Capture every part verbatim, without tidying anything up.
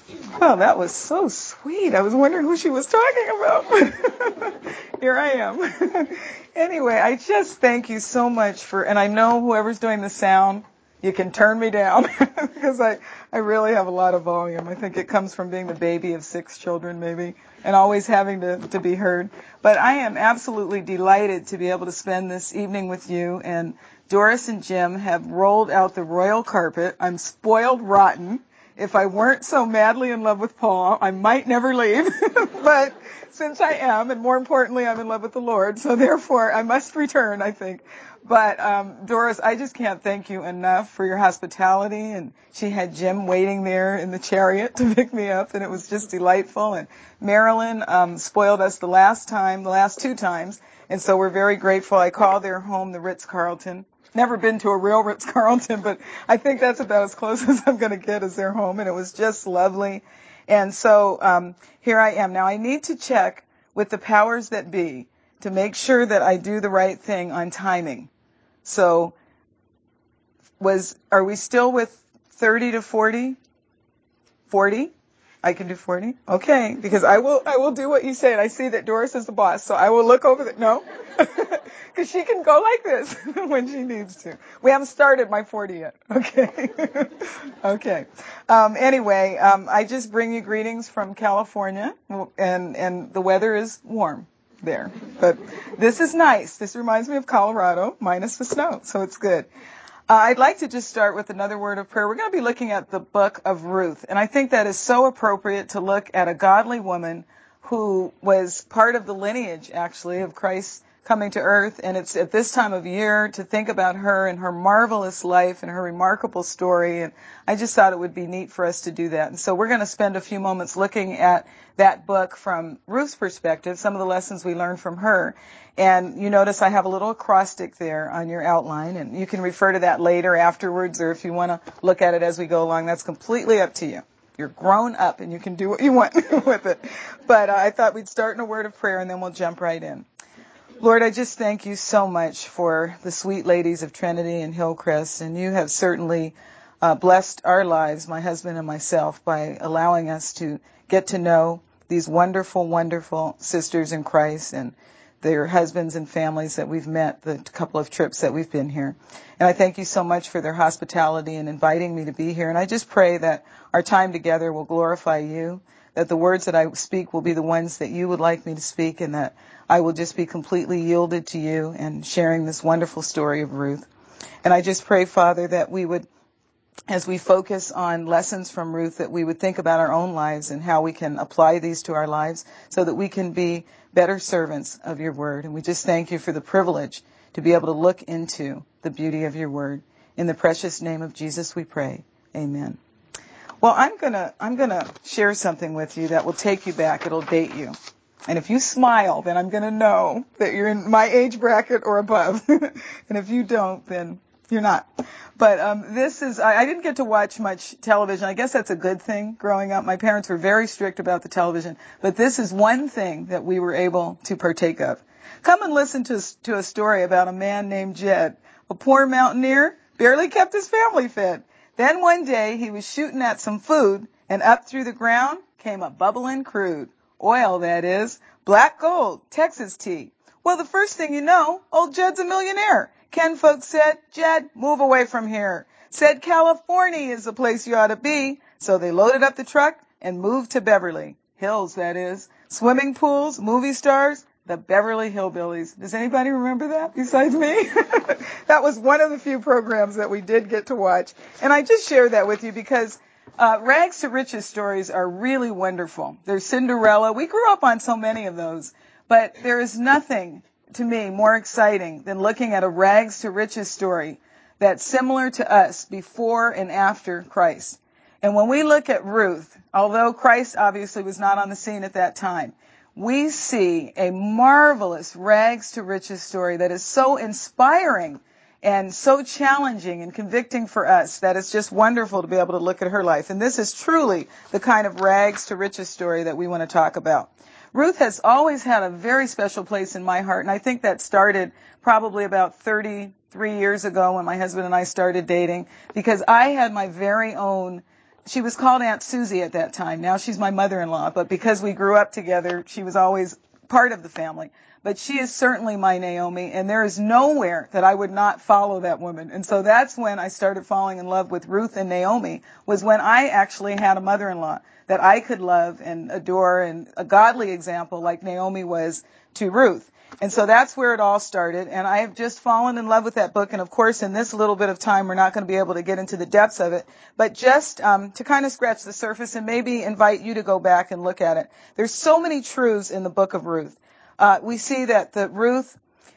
Well, that was so sweet. I was wondering who she was talking about. Here I am. Anyway, I just thank you so much for, and I know whoever's doing the sound, you can turn me down because I, I really have a lot of volume. I think it comes from being the baby of six children maybe and always having to, to be heard. But I am absolutely delighted to be able to spend this evening with you. And Doris and Jim have rolled out the royal carpet. I'm spoiled rotten. If I weren't so madly in love with Paul, I might never leave. But since I am, and more importantly, I'm in love with the Lord, so therefore I must return, I think. But um, Doris, I just can't thank you enough for your hospitality. And she had Jim waiting there in the chariot to pick me up, and it was just delightful. And Marilyn um, spoiled us the last time, the last two times, and so we're very grateful. I call their home the Ritz-Carlton. Never been to a real Ritz-Carlton, but I think that's about as close as I'm going to get as their home, and it was just lovely. And so um, here I am. Now I need to check with the powers that be to make sure that I do the right thing on timing. So was are we still with thirty to forty? forty? I can do forty? Okay, because I will I will do what you say, and I see that Doris is the boss, so I will look over the, no? Because she can go like this when she needs to. We haven't started my forty yet, okay? Okay. Um, anyway, um, I just bring you greetings from California, and, and the weather is warm there. But this is nice. This reminds me of Colorado, minus the snow, so it's good. Uh, I'd like to just start with another word of prayer. We're going to be looking at the book of Ruth, and I think that is so appropriate to look at a godly woman who was part of the lineage, actually, of Christ coming to earth, and it's at this time of year to think about her and her marvelous life and her remarkable story, and I just thought it would be neat for us to do that. And so we're going to spend a few moments looking at that book from Ruth's perspective, some of the lessons we learned from her. And you notice I have a little acrostic there on your outline, and you can refer to that later afterwards, or if you want to look at it as we go along, that's completely up to you. You're grown up, and you can do what you want with it. But uh, I thought we'd start in a word of prayer, and then we'll jump right in. Lord, I just thank you so much for the sweet ladies of Trinity and Hillcrest, and you have certainly uh, blessed our lives, my husband and myself, by allowing us to get to know these wonderful, wonderful sisters in Christ and their husbands and families that we've met the couple of trips that we've been here. And I thank you so much for their hospitality and inviting me to be here. And I just pray that our time together will glorify you, that the words that I speak will be the ones that you would like me to speak, and that I will just be completely yielded to you and sharing this wonderful story of Ruth. And I just pray, Father, that we would, as we focus on lessons from Ruth, that we would think about our own lives and how we can apply these to our lives so that we can be better servants of your word. And we just thank you for the privilege to be able to look into the beauty of your word. In the precious name of Jesus we pray. Amen. Well, I'm gonna I'm gonna share something with you that will take you back. It'll date you. And if you smile, then I'm gonna know that you're in my age bracket or above. And if you don't, then you're not. But um, this is, I, I didn't get to watch much television. I guess that's a good thing growing up. My parents were very strict about the television. But this is one thing that we were able to partake of. Come and listen to, to a story about a man named Jed. A poor mountaineer, barely kept his family fed. Then one day he was shooting at some food, and up through the ground came a bubbling crude. Oil, that is. Black gold, Texas tea. Well, the first thing you know, old Jed's a millionaire. Ken folks said, Jed, move away from here. Said California is the place you ought to be. So they loaded up the truck and moved to Beverly Hills, that is. Swimming pools, movie stars, the Beverly Hillbillies. Does anybody remember that besides me? That was one of the few programs that we did get to watch. And I just share that with you because uh, rags to riches stories are really wonderful. There's Cinderella. We grew up on so many of those. But there is nothing, to me, more exciting than looking at a rags to riches story that's similar to us before and after Christ. And when we look at Ruth, although Christ obviously was not on the scene at that time, we see a marvelous rags to riches story that is so inspiring and so challenging and convicting for us that it's just wonderful to be able to look at her life. And this is truly the kind of rags to riches story that we want to talk about. Ruth has always had a very special place in my heart, and I think that started probably about thirty-three years ago when my husband and I started dating, because I had my very own she was called Aunt Susie at that time. Now she's my mother-in-law, but because we grew up together, she was always part of the family. But she is certainly my Naomi, and there is nowhere that I would not follow that woman. And so that's when I started falling in love with Ruth and Naomi, was when I actually had a mother-in-law that I could love and adore, and a godly example like Naomi was to Ruth. And so that's where it all started, and I have just fallen in love with that book. And of course, in this little bit of time, we're not going to be able to get into the depths of it, but just um, to kind of scratch the surface and maybe invite you to go back and look at it. There's so many truths in the book of Ruth. Uh, we see that the Ruth,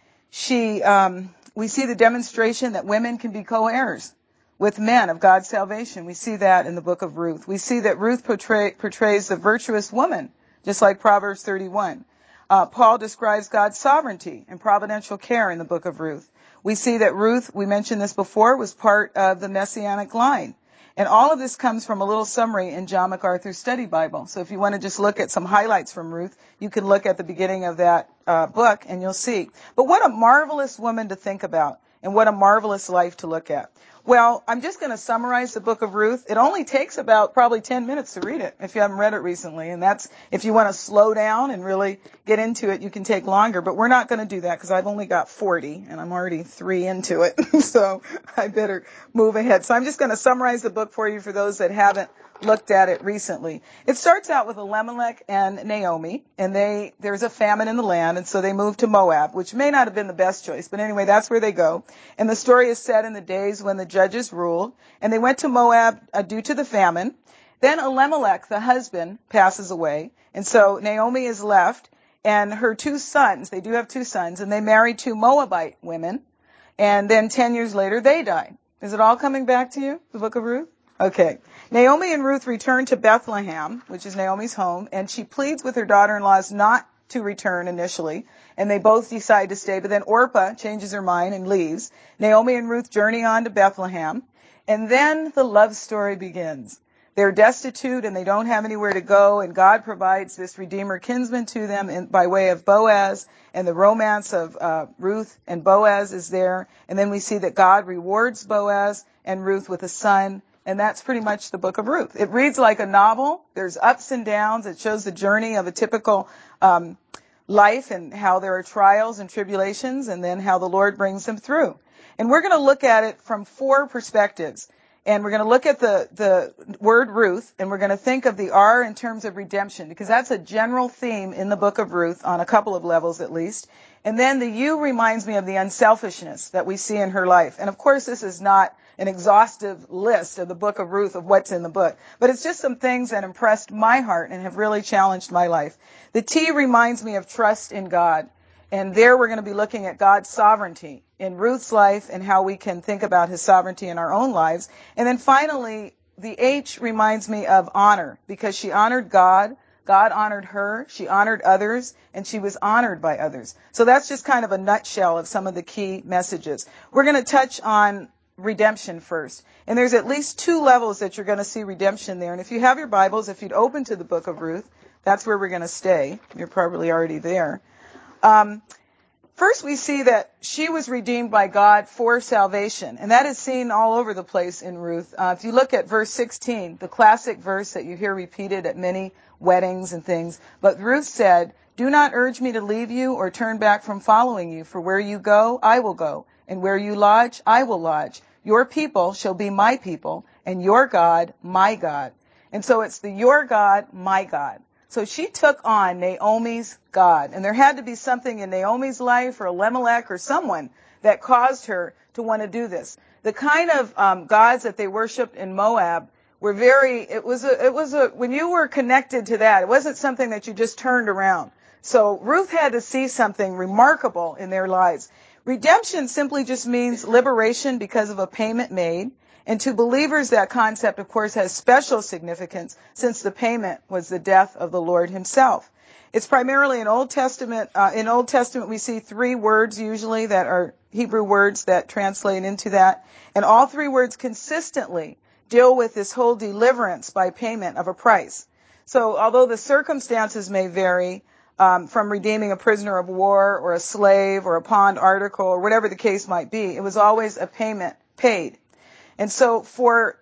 she, um, we see the demonstration that women can be co-heirs with men of God's salvation. We see that in the book of Ruth. We see that Ruth portray, portrays the virtuous woman, just like Proverbs thirty-one. Uh, Paul describes God's sovereignty and providential care in the book of Ruth. We see that Ruth, we mentioned this before, was part of the Messianic line. And all of this comes from a little summary in John MacArthur's study Bible. So if you want to just look at some highlights from Ruth, you can look at the beginning of that uh, book and you'll see. But what a marvelous woman to think about, and what a marvelous life to look at. Well, I'm just going to summarize the book of Ruth. It only takes about probably ten minutes to read it if you haven't read it recently. And that's, if you want to slow down and really get into it, you can take longer. But we're not going to do that because I've only got forty and I'm already three into it. So I better move ahead. So I'm just going to summarize the book for you for those that haven't looked at it recently. It starts out with Elimelech and Naomi, and they there's a famine in the land, and so they move to Moab, which may not have been the best choice, but anyway, that's where they go. And the story is set in the days when the judges ruled, and they went to Moab uh, due to the famine. Then Elimelech, the husband, passes away, and so Naomi is left, and her two sons, they do have two sons, and they marry two Moabite women, and then ten years later, they die. Is it all coming back to you, the book of Ruth? Okay. Naomi and Ruth return to Bethlehem, which is Naomi's home, and she pleads with her daughter-in-laws not to return initially, and they both decide to stay, but then Orpah changes her mind and leaves. Naomi and Ruth journey on to Bethlehem, and then the love story begins. They're destitute and they don't have anywhere to go, and God provides this Redeemer kinsman to them in, by way of Boaz, and the romance of uh, Ruth and Boaz is there. And then we see that God rewards Boaz and Ruth with a son. And that's pretty much the book of Ruth. It reads like a novel. There's ups and downs. It shows the journey of a typical um, life and how there are trials and tribulations and then how the Lord brings them through. And we're going to look at it from four perspectives. And we're going to look at the, the word Ruth, and we're going to think of the R in terms of redemption, because that's a general theme in the book of Ruth on a couple of levels at least. And then the U reminds me of the unselfishness that we see in her life. And of course, this is not an exhaustive list of the book of Ruth of what's in the book, but it's just some things that impressed my heart and have really challenged my life. The T reminds me of trust in God. And there we're going to be looking at God's sovereignty in Ruth's life and how we can think about his sovereignty in our own lives. And then finally, the H reminds me of honor, because she honored God, God honored her, she honored others, and she was honored by others. So that's just kind of a nutshell of some of the key messages. We're going to touch on redemption first. And there's at least two levels that you're going to see redemption there. And if you have your Bibles, if you'd open to the book of Ruth, that's where we're going to stay. You're probably already there. Um, first, we see that she was redeemed by God for salvation, and that is seen all over the place in Ruth. Uh, if you look at verse sixteen, the classic verse that you hear repeated at many weddings and things, but Ruth said, "Do not urge me to leave you or turn back from following you, for where you go, I will go, and where you lodge, I will lodge. Your people shall be my people, and your God, my God." And so it's the your God, my God. So she took on Naomi's God. And there had to be something in Naomi's life or Elimelech or someone that caused her to want to do this. The kind of um, gods that they worshipped in Moab were very, it was a, it was a, when you were connected to that, it wasn't something that you just turned around. So Ruth had to see something remarkable in their lives. Redemption simply just means liberation because of a payment made. And to believers, that concept, of course, has special significance since the payment was the death of the Lord himself. It's primarily in Old Testament. Uh, in Old Testament, we see three words usually that are Hebrew words that translate into that. And all three words consistently deal with this whole deliverance by payment of a price. So although the circumstances may vary um, from redeeming a prisoner of war or a slave or a pawned article or whatever the case might be, it was always a payment paid. And so for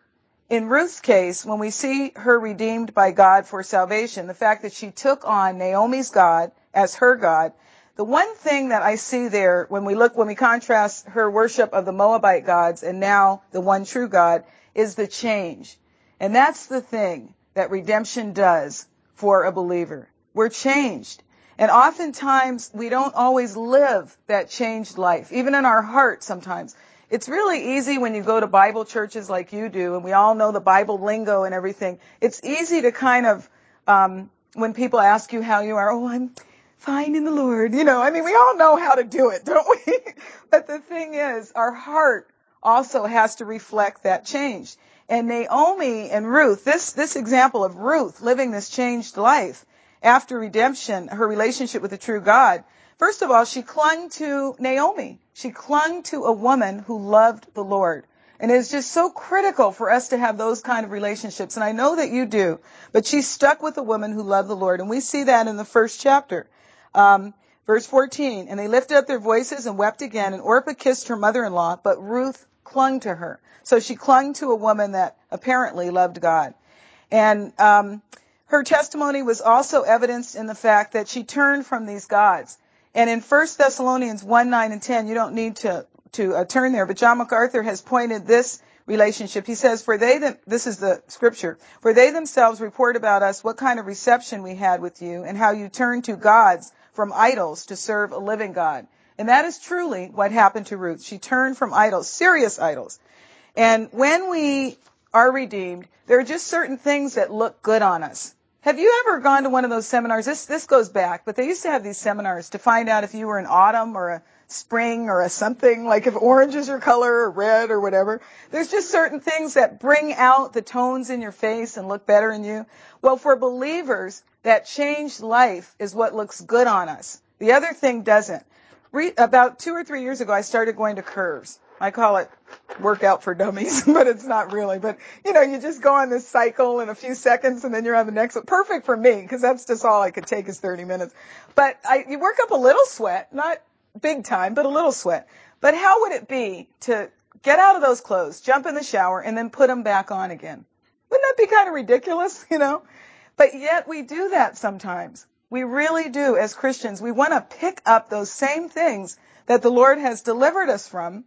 in Ruth's case, when we see her redeemed by God for salvation, the fact that she took on Naomi's God as her God, the one thing that I see there when we look, when we contrast her worship of the Moabite gods and now the one true God, is the change. And that's the thing that redemption does for a believer. We're changed. And oftentimes we don't always live that changed life, even in our heart sometimes. It's really easy when you go to Bible churches like you do, and we all know the Bible lingo and everything. It's easy to kind of, um, when people ask you how you are, oh, I'm fine in the Lord. You know, I mean, we all know how to do it, don't we? But the thing is, our heart also has to reflect that change. And Naomi and Ruth, this, this example of Ruth living this changed life after redemption, her relationship with the true God, first of all, she clung to Naomi. She clung to a woman who loved the Lord. And it's just so critical for us to have those kind of relationships. And I know that you do. But she stuck with a woman who loved the Lord. And we see that in the first chapter. Um, verse fourteen, and they lifted up their voices and wept again. And Orpah kissed her mother-in-law, but Ruth clung to her. So she clung to a woman that apparently loved God. And um, her testimony was also evidenced in the fact that she turned from these gods. And in First Thessalonians one, nine, and ten, you don't need to, to uh, turn there, but John MacArthur has pointed this relationship. He says, for they, them, this is the scripture, for they themselves report about us what kind of reception we had with you and how you turned to gods from idols to serve a living God. And that is truly what happened to Ruth. She turned from idols, serious idols. And when we are redeemed, there are just certain things that look good on us. Have you ever gone to one of those seminars? This this goes back, but they used to have these seminars to find out if you were an autumn or a spring or a something, like if orange is your color or red or whatever. There's just certain things that bring out the tones in your face and look better in you. Well, for believers, that changed life is what looks good on us. The other thing doesn't. Re- about two or three years ago, I started going to Curves. I call it workout for dummies, but it's not really. But, you know, you just go on this cycle in a few seconds and then you're on the next one. Perfect for me, because that's just all I could take is thirty minutes. But I, you work up a little sweat, not big time, but a little sweat. But how would it be to get out of those clothes, jump in the shower, and then put them back on again? Wouldn't that be kind of ridiculous, you know? But yet we do that sometimes. We really do as Christians. We want to pick up those same things that the Lord has delivered us from,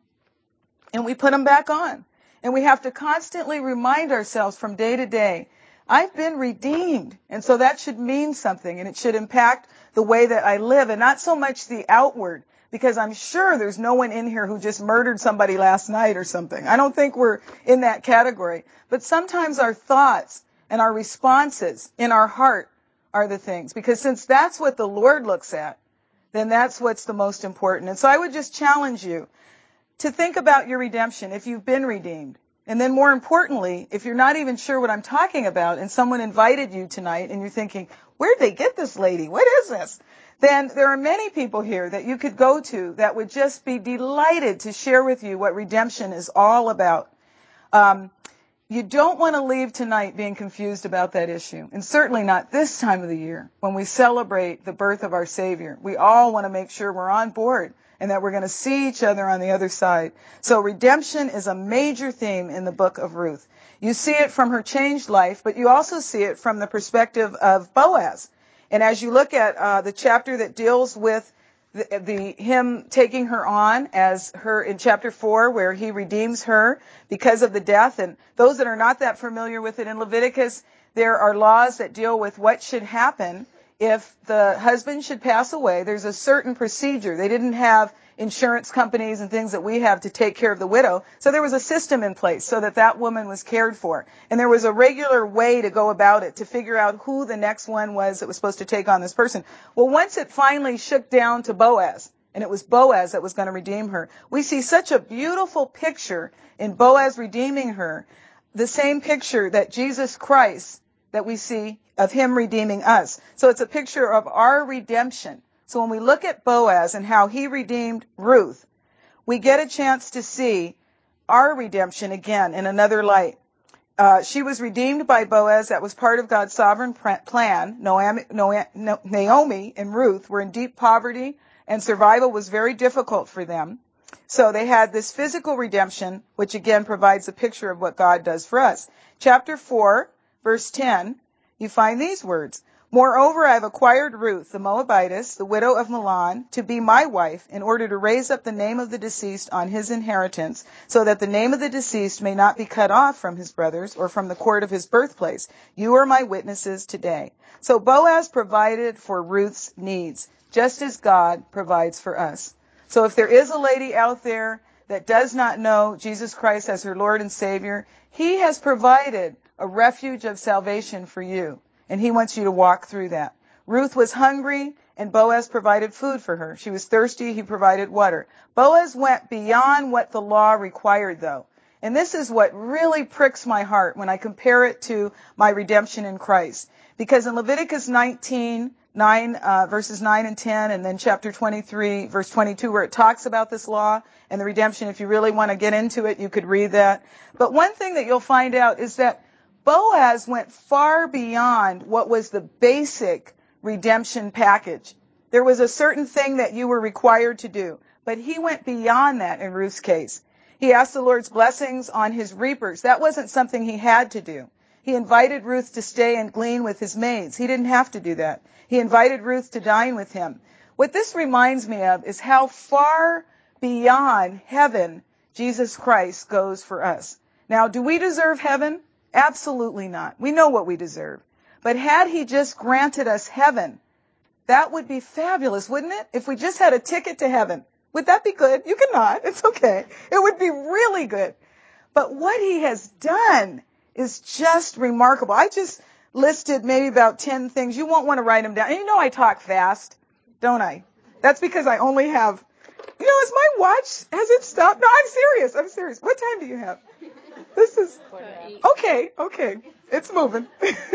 and we put them back on. And we have to constantly remind ourselves from day to day, I've been redeemed. And so that should mean something, and it should impact the way that I live, and not so much the outward, because I'm sure there's no one in here who just murdered somebody last night or something. I don't think we're in that category. But sometimes our thoughts and our responses in our heart are the things. Because since that's what the Lord looks at, then that's what's the most important. And so I would just challenge you to think about your redemption if you've been redeemed. And then more importantly, if you're not even sure what I'm talking about and someone invited you tonight and you're thinking, where'd they get this lady? What is this? Then there are many people here that you could go to that would just be delighted to share with you what redemption is all about. Um, you don't want to leave tonight being confused about that issue. And certainly not this time of the year when we celebrate the birth of our Savior. We all want to make sure we're on board and that we're going to see each other on the other side. So redemption is a major theme in the book of Ruth. You see it from her changed life, but you also see it from the perspective of Boaz. And as you look at uh, the chapter that deals with the, the him taking her on as her in chapter four, where he redeems her because of the death. And those that are not that familiar with it, in Leviticus, there are laws that deal with what should happen if the husband should pass away. There's a certain procedure. They didn't have insurance companies and things that we have to take care of the widow. So there was a system in place so that that woman was cared for. And there was a regular way to go about it to figure out who the next one was that was supposed to take on this person. Well, once it finally shook down to Boaz, and it was Boaz that was going to redeem her, we see such a beautiful picture in Boaz redeeming her, the same picture that Jesus Christ that we see of him redeeming us. So it's a picture of our redemption. So when we look at Boaz and how he redeemed Ruth, we get a chance to see our redemption again in another light. Uh, she was redeemed by Boaz. That was part of God's sovereign plan. Naomi and Ruth were in deep poverty, and survival was very difficult for them. So they had this physical redemption, which again provides a picture of what God does for us. Chapter four, verse ten, you find these words. Moreover, I have acquired Ruth, the Moabitess, the widow of Mahlon, to be my wife, in order to raise up the name of the deceased on his inheritance, so that the name of the deceased may not be cut off from his brothers or from the court of his birthplace. You are my witnesses today. So Boaz provided for Ruth's needs, just as God provides for us. So if there is a lady out there that does not know Jesus Christ as her Lord and Savior, he has provided a refuge of salvation for you. And he wants you to walk through that. Ruth was hungry, and Boaz provided food for her. She was thirsty, he provided water. Boaz went beyond what the law required, though. And this is what really pricks my heart when I compare it to my redemption in Christ. Because in Leviticus nineteen, nine, uh, verses nine and ten, and then chapter twenty-three, verse twenty-two, where it talks about this law and the redemption, if you really want to get into it, you could read that. But one thing that you'll find out is that Boaz went far beyond what was the basic redemption package. There was a certain thing that you were required to do, but he went beyond that in Ruth's case. He asked the Lord's blessings on his reapers. That wasn't something he had to do. He invited Ruth to stay and glean with his maids. He didn't have to do that. He invited Ruth to dine with him. What this reminds me of is how far beyond heaven Jesus Christ goes for us. Now, do we deserve heaven? Absolutely not. We know what we deserve. But had he just granted us heaven, that would be fabulous, wouldn't it? If we just had a ticket to heaven. Would that be good? You can nod. It's okay. It would be really good. But what he has done is just remarkable. I just listed maybe about ten things. You won't want to write them down. And you know I talk fast, don't I? That's because I only have, you know, is my watch, has it stopped? No, I'm serious. I'm serious. What time do you have? This is, okay, okay. It's moving.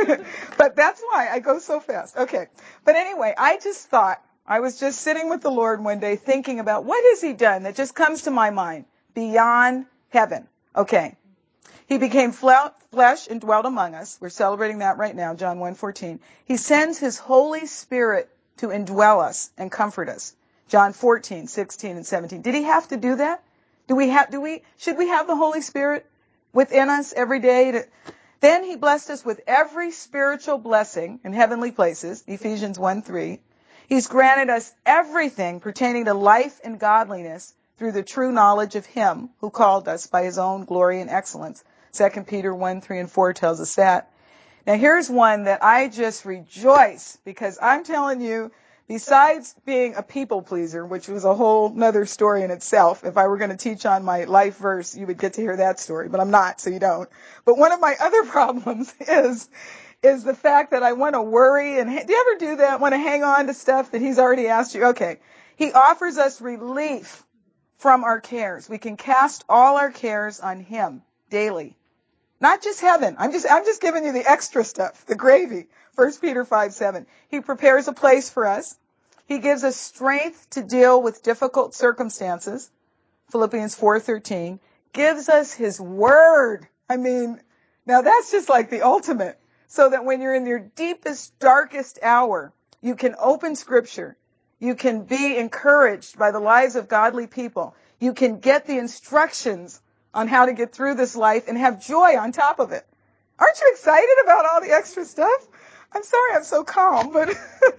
But that's why I go so fast. Okay. But anyway, I just thought, I was just sitting with the Lord one day thinking about what has he done that just comes to my mind beyond heaven. Okay. He became flesh and dwelt among us. We're celebrating that right now, John one fourteen. He sends his Holy Spirit to indwell us and comfort us. John fourteen, sixteen, and seventeen. Did he have to do that? Do we have, do we, should we have the Holy Spirit within us every day? To, then he blessed us with every spiritual blessing in heavenly places, Ephesians one three. He's granted us everything pertaining to life and godliness through the true knowledge of him who called us by his own glory and excellence. Second Peter one, three, and four tells us that. Now here's one that I just rejoice because I'm telling you, besides being a people pleaser, which was a whole nother story in itself, if I were going to teach on my life verse, you would get to hear that story, but I'm not, so you don't. But one of my other problems is, is the fact that I want to worry and, do you ever do that? Want to hang on to stuff that he's already asked you? Okay. He offers us relief from our cares. We can cast all our cares on him daily. Not just heaven. I'm just, I'm just giving you the extra stuff, the gravy. First Peter five, seven. He prepares a place for us. He gives us strength to deal with difficult circumstances. Philippians four, thirteen. Gives us his word. I mean, now that's just like the ultimate. So that when you're in your deepest, darkest hour, you can open scripture. You can be encouraged by the lives of godly people. You can get the instructions on how to get through this life and have joy on top of it. Aren't you excited about all the extra stuff? I'm sorry I'm so calm, but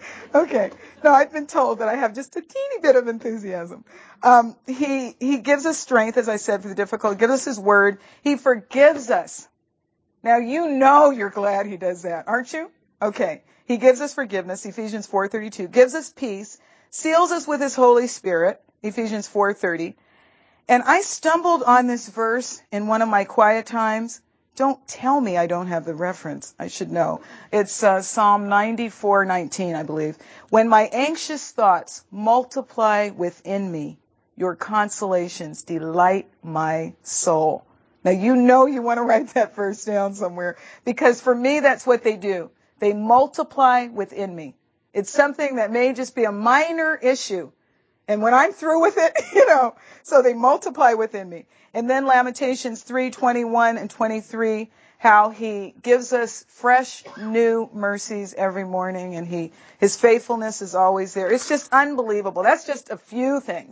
okay. No, I've been told that I have just a teeny bit of enthusiasm. Um, he, he gives us strength, as I said, for the difficult. He gives us his word. He forgives us. Now, you know you're glad he does that, aren't you? Okay. He gives us forgiveness, Ephesians four thirty-two. Gives us peace. Seals us with his Holy Spirit, Ephesians four thirty. And I stumbled on this verse in one of my quiet times. Don't tell me I don't have the reference. I should know. It's uh, Psalm ninety-four nineteen, I believe. When my anxious thoughts multiply within me, your consolations delight my soul. Now, you know you want to write that verse down somewhere, because for me, that's what they do. They multiply within me. It's something that may just be a minor issue. And when I'm through with it, you know, so they multiply within me. And then Lamentations three, twenty-one and twenty-three, how he gives us fresh, new mercies every morning, and he, his faithfulness is always there. It's just unbelievable. That's just a few things.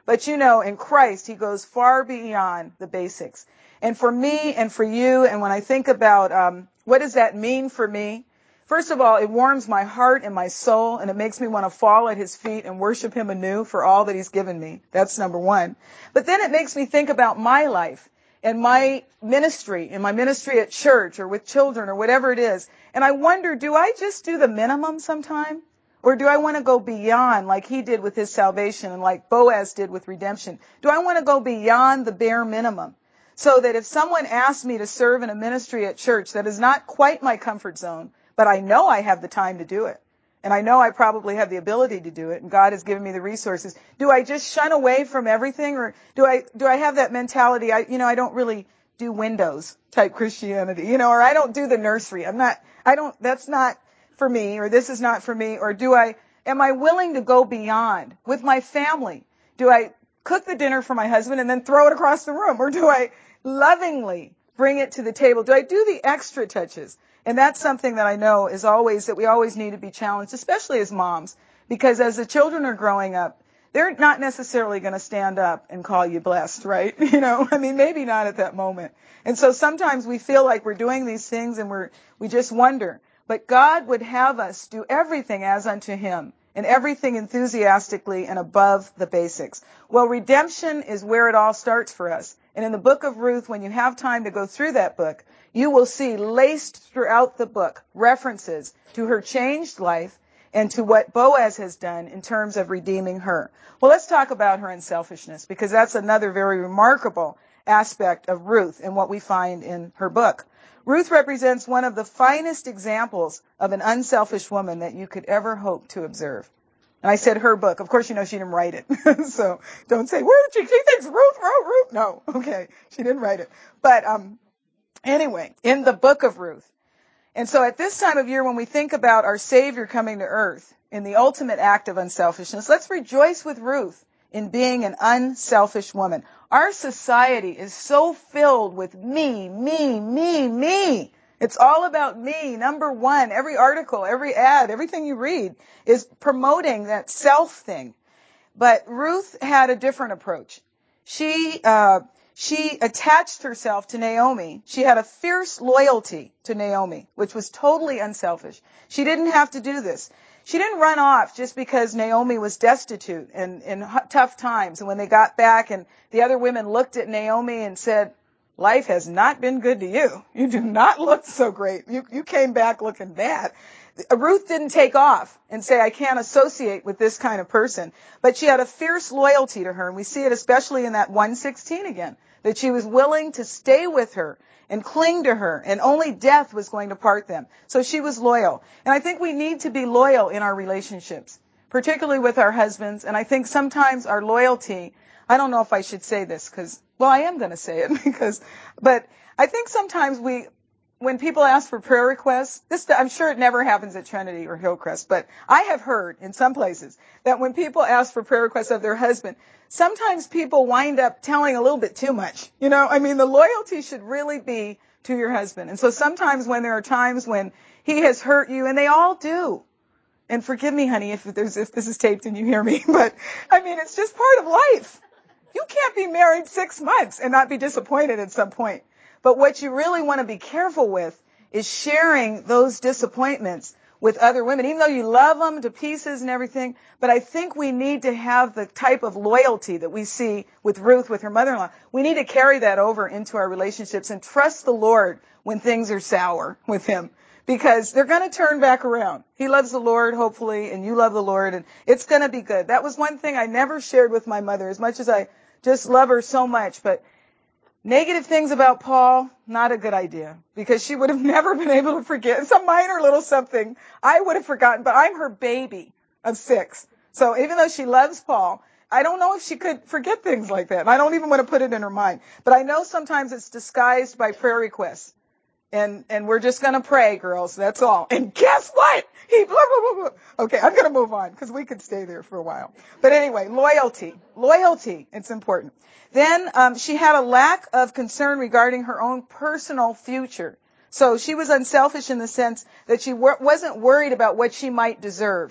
But you know, in Christ, he goes far beyond the basics. And for me and for you, and when I think about um, what does that mean for me, first of all, it warms my heart and my soul, and it makes me want to fall at his feet and worship him anew for all that he's given me. That's number one. But then it makes me think about my life and my ministry, and my ministry at church or with children or whatever it is. And I wonder, do I just do the minimum sometime? Or do I want to go beyond like he did with his salvation and like Boaz did with redemption? Do I want to go beyond the bare minimum? So that if someone asks me to serve in a ministry at church that is not quite my comfort zone, but I know I have the time to do it, and I know I probably have the ability to do it, and God has given me the resources, do I just shun away from everything? Or do I do I have that mentality, I you know, I don't really do Windows type Christianity, you know, or I don't do the nursery. I'm not, I don't, that's not for me, or this is not for me, or do I, am I willing to go beyond with my family? Do I cook the dinner for my husband and then throw it across the room? Or do I lovingly bring it to the table? Do I do the extra touches? And that's something that I know is always, that we always need to be challenged, especially as moms, because as the children are growing up, they're not necessarily going to stand up and call you blessed, right? You know, I mean, maybe not at that moment. And so sometimes we feel like we're doing these things and we're, we just wonder. But God would have us do everything as unto him, and everything enthusiastically and above the basics. Well, redemption is where it all starts for us. And in the book of Ruth, when you have time to go through that book, you will see laced throughout the book references to her changed life and to what Boaz has done in terms of redeeming her. Well, let's talk about her unselfishness, because that's another very remarkable aspect of Ruth and what we find in her book. Ruth represents one of the finest examples of an unselfish woman that you could ever hope to observe. And I said her book. Of course, you know she didn't write it. So don't say, where did she, she thinks Ruth wrote Ruth. No, okay, she didn't write it. But um, anyway, in the book of Ruth. And so at this time of year, when we think about our Savior coming to earth in the ultimate act of unselfishness, let's rejoice with Ruth in being an unselfish woman. Our society is so filled with me, me, me, me. It's all about me, number one. Every article, every ad, everything you read is promoting that self thing. But Ruth had a different approach. She, uh, she attached herself to Naomi. She had a fierce loyalty to Naomi, which was totally unselfish. She didn't have to do this. She didn't run off just because Naomi was destitute and in tough times. And when they got back and the other women looked at Naomi and said, life has not been good to you. You do not look so great. You, you came back looking bad. Ruth didn't take off and say, I can't associate with this kind of person. But she had a fierce loyalty to her. And we see it especially in that one sixteen again, that she was willing to stay with her and cling to her, and only death was going to part them. So she was loyal. And I think we need to be loyal in our relationships, particularly with our husbands. And I think sometimes our loyalty, I don't know if I should say this because, well, I am going to say it because, but I think sometimes we, when people ask for prayer requests, this, I'm sure it never happens at Trinity or Hillcrest, but I have heard in some places that when people ask for prayer requests of their husband, sometimes people wind up telling a little bit too much. You know, I mean, the loyalty should really be to your husband. And so sometimes when there are times when he has hurt you, and they all do, and forgive me, honey, if there's, if this is taped and you hear me, but I mean, it's just part of life. You can't be married six months and not be disappointed at some point. But what you really want to be careful with is sharing those disappointments with other women, even though you love them to pieces and everything. But I think we need to have the type of loyalty that we see with Ruth, with her mother-in-law. We need to carry that over into our relationships and trust the Lord when things are sour with him, because they're going to turn back around. He loves the Lord, hopefully, and you love the Lord, and it's going to be good. That was one thing I never shared with my mother, as much as I just love her so much. But negative things about Paul, not a good idea, because she would have never been able to forget. Some minor little something I would have forgotten, but I'm her baby of six. So even though she loves Paul, I don't know if she could forget things like that. And I don't even want to put it in her mind. But I know sometimes it's disguised by prayer requests. And and we're just going to pray, girls. That's all. And guess what? He blah, blah, blah, blah. Okay, I'm going to move on because we could stay there for a while. But anyway, loyalty. Loyalty. It's important. Then um, she had a lack of concern regarding her own personal future. So she was unselfish in the sense that she w- wasn't worried about what she might deserve.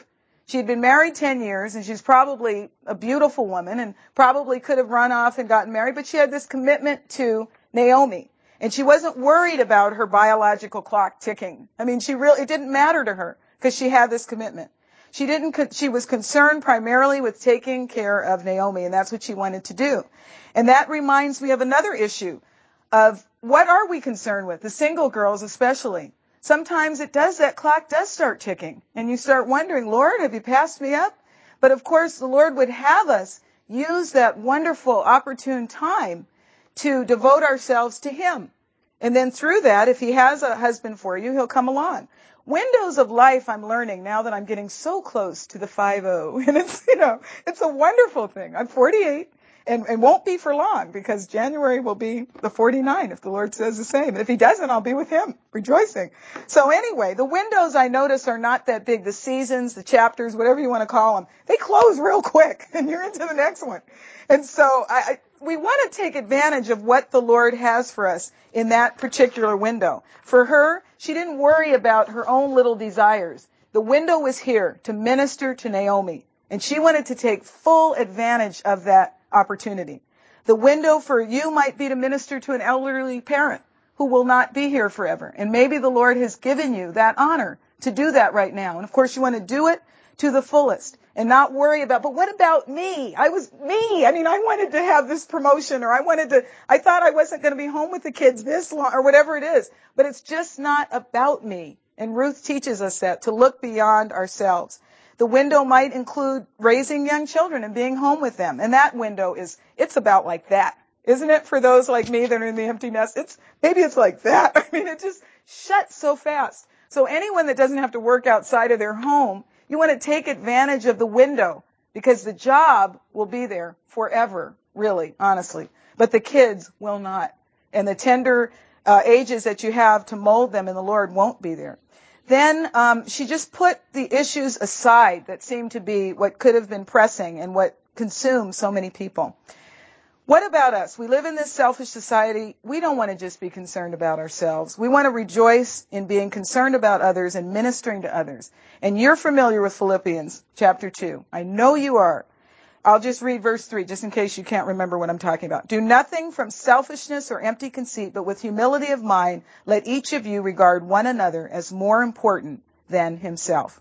She had been married ten years, and she's probably a beautiful woman and probably could have run off and gotten married, but she had this commitment to Naomi. And she wasn't worried about her biological clock ticking. I mean, she really, it didn't matter to her because she had this commitment. She didn't, she was concerned primarily with taking care of Naomi, and that's what she wanted to do. And that reminds me of another issue of what are we concerned with, the single girls especially. Sometimes it does, that clock does start ticking, and you start wondering, Lord, have you passed me up? But of course, the Lord would have us use that wonderful, opportune time to devote ourselves to Him. And then through that, if He has a husband for you, He'll come along. Windows of life, I'm learning now that I'm getting so close to the five oh. And it's, you know, it's a wonderful thing. I'm forty-eight and, and won't be for long because January will be the forty-nine if the Lord says the same. If He doesn't, I'll be with Him, rejoicing. So anyway, the windows I notice are not that big. The seasons, the chapters, whatever you want to call them, they close real quick and you're into the next one. And so I, I we want to take advantage of what the Lord has for us in that particular window. For her, she didn't worry about her own little desires. The window was here to minister to Naomi, and she wanted to take full advantage of that opportunity. The window for you might be to minister to an elderly parent who will not be here forever. And maybe the Lord has given you that honor to do that right now. And of course, you want to do it to the fullest and not worry about, but what about me? I was me. I mean, I wanted to have this promotion, or I wanted to, I thought I wasn't going to be home with the kids this long, or whatever it is. But it's just not about me. And Ruth teaches us that, to look beyond ourselves. The window might include raising young children and being home with them. And that window is, it's about like that. Isn't it for those like me that are in the empty nest? It's, maybe it's like that. I mean, it just shuts so fast. So anyone that doesn't have to work outside of their home, you want to take advantage of the window because the job will be there forever, really, honestly. But the kids will not. And the tender uh, ages that you have to mold them in the Lord won't be there. Then um, she just put the issues aside that seemed to be what could have been pressing and what consumed so many people. What about us? We live in this selfish society. We don't want to just be concerned about ourselves. We want to rejoice in being concerned about others and ministering to others. And you're familiar with Philippians chapter two. I know you are. I'll just read verse three, just in case you can't remember what I'm talking about. Do nothing from selfishness or empty conceit, but with humility of mind, let each of you regard one another as more important than himself.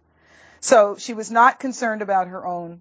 So she was not concerned about her own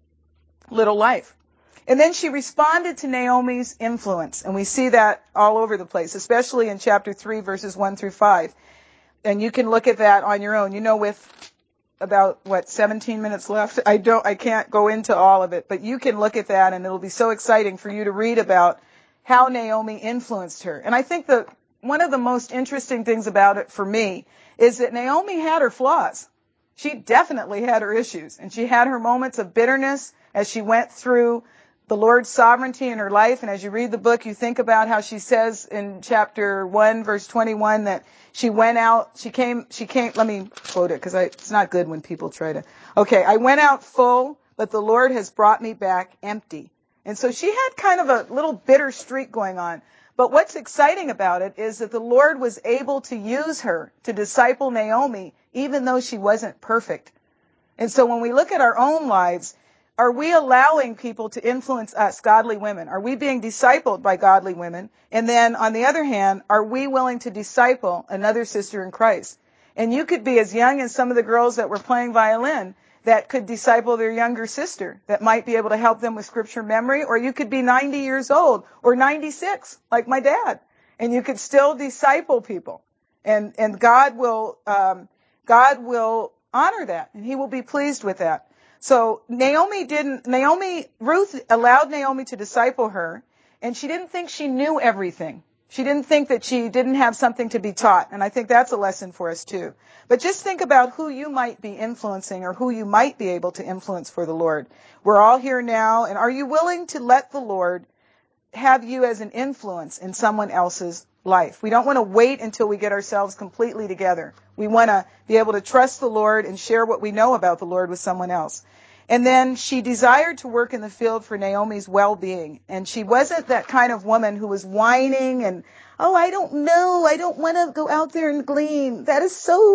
little life. And then she responded to Naomi's influence. And we see that all over the place, especially in chapter three, verses one through five. And you can look at that on your own. You know, with about, what, seventeen minutes left, I don't, I can't go into all of it. But you can look at that, and it'll be so exciting for you to read about how Naomi influenced her. And I think that one of the most interesting things about it for me is that Naomi had her flaws. She definitely had her issues. And she had her moments of bitterness as she went through the Lord's sovereignty in her life. And as you read the book, you think about how she says in chapter one, verse twenty-one, that she went out, she came, she came, let me quote it because it's not good when people try to, okay, I went out full, but the Lord has brought me back empty. And so she had kind of a little bitter streak going on. But what's exciting about it is that the Lord was able to use her to disciple Naomi, even though she wasn't perfect. And so when we look at our own lives, are we allowing people to influence us, godly women? Are we being discipled by godly women? And then, on the other hand, are we willing to disciple another sister in Christ? And you could be as young as some of the girls that were playing violin that could disciple their younger sister that might be able to help them with scripture memory, or you could be ninety years old or ninety-six, like my dad, and you could still disciple people. And and God will um, God will honor that, and He will be pleased with that. So Naomi didn't, Naomi, Ruth allowed Naomi to disciple her, and she didn't think she knew everything. She didn't think that she didn't have something to be taught, and I think that's a lesson for us too. But just think about who you might be influencing or who you might be able to influence for the Lord. We're all here now, and are you willing to let the Lord have you as an influence in someone else's life? We don't want to wait until we get ourselves completely together. We want to be able to trust the Lord and share what we know about the Lord with someone else. And then she desired to work in the field for Naomi's well-being. And she wasn't that kind of woman who was whining and, oh, I don't know, I don't want to go out there and glean. That is so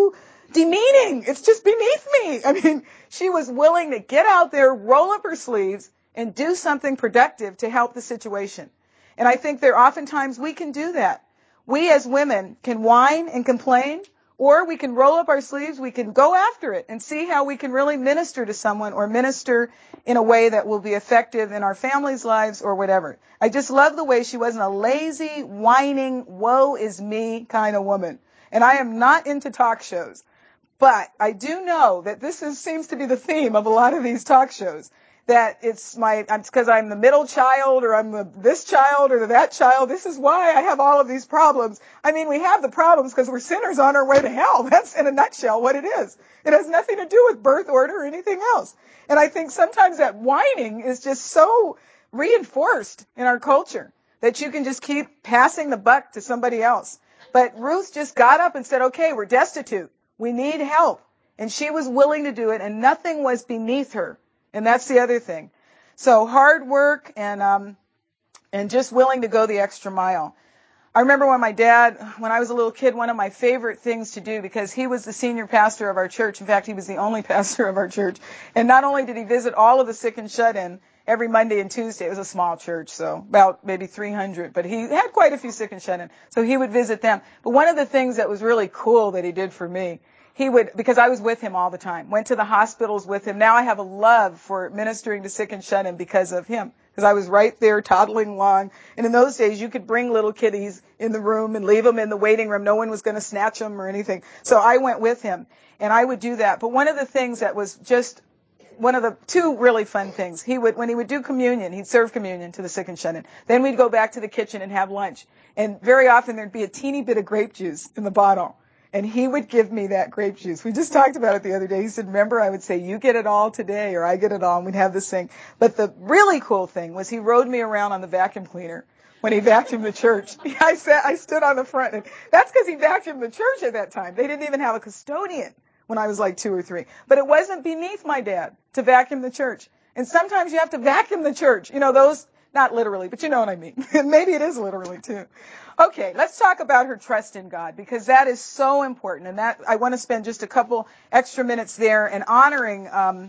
demeaning. It's just beneath me. I mean, she was willing to get out there, roll up her sleeves, and do something productive to help the situation. And I think there oftentimes we can do that. We as women can whine and complain, or we can roll up our sleeves, we can go after it and see how we can really minister to someone or minister in a way that will be effective in our families' lives or whatever. I just love the way she wasn't a lazy, whining, woe is me kind of woman. And I am not into talk shows. But I do know that this is, seems to be the theme of a lot of these talk shows. That it's my, it's because I'm the middle child, or I'm the, this child or that child. This is why I have all of these problems. I mean, we have the problems because we're sinners on our way to hell. That's in a nutshell what it is. It has nothing to do with birth order or anything else. And I think sometimes that whining is just so reinforced in our culture that you can just keep passing the buck to somebody else. But Ruth just got up and said, okay, we're destitute. We need help. And she was willing to do it, and nothing was beneath her. And that's the other thing. So hard work and um, and just willing to go the extra mile. I remember when my dad, when I was a little kid, one of my favorite things to do, because he was the senior pastor of our church. In fact, he was the only pastor of our church. And not only did he visit all of the sick and shut-in every Monday and Tuesday, it was a small church, so about maybe three hundred, but he had quite a few sick and shut-in. So he would visit them. But one of the things that was really cool that he did for me, he would, because I was with him all the time, went to the hospitals with him. Now I have a love for ministering to sick and shut-in because of him. Because I was right there toddling along. And in those days, you could bring little kiddies in the room and leave them in the waiting room. No one was going to snatch them or anything. So I went with him, and I would do that. But one of the things that was just one of the two really fun things, he would, when he would do communion, he'd serve communion to the sick and shut-in. Then we'd go back to the kitchen and have lunch. And very often there'd be a teeny bit of grape juice in the bottle. And he would give me that grape juice. We just talked about it the other day. He said, remember, I would say, you get it all today, or I get it all, and we'd have this thing. But the really cool thing was he rode me around on the vacuum cleaner when he vacuumed the church. I sat, I stood on the front, and that's because he vacuumed the church at that time. They didn't even have a custodian when I was like two or three. But it wasn't beneath my dad to vacuum the church. And sometimes you have to vacuum the church. You know, those, not literally, but you know what I mean. And maybe it is literally, too. Okay, let's talk about her trust in God, because that is so important. And that I want to spend just a couple extra minutes there and honoring um,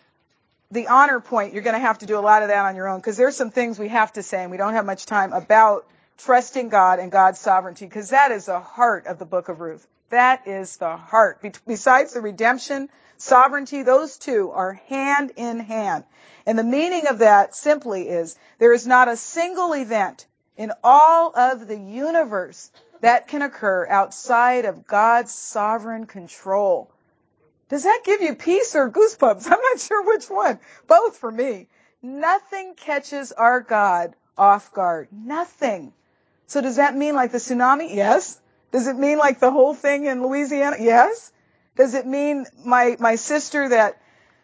the honor point. You're going to have to do a lot of that on your own, because there's some things we have to say, and we don't have much time, about trusting God and God's sovereignty, because that is the heart of the book of Ruth. That is the heart. Be- besides the redemption, sovereignty, those two are hand in hand. And the meaning of that simply is there is not a single event in all of the universe that can occur outside of God's sovereign control. Does that give you peace or goosebumps? I'm not sure which one. Both for me. Nothing catches our God off guard. Nothing. So does that mean like the tsunami? Yes. Does it mean like the whole thing in Louisiana? Yes. Does it mean my, my sister that